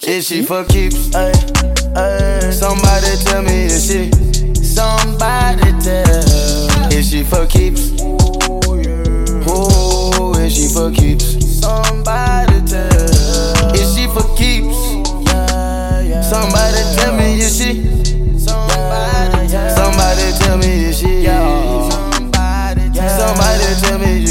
Is she for keeps? Ay, ay. Somebody tell me, is she? Somebody tell. Is she for keeps? Oh, is she for keeps? Somebody tell. Is she for keeps? Somebody tell me, is she? Somebody tell me, is she? Somebody tell me,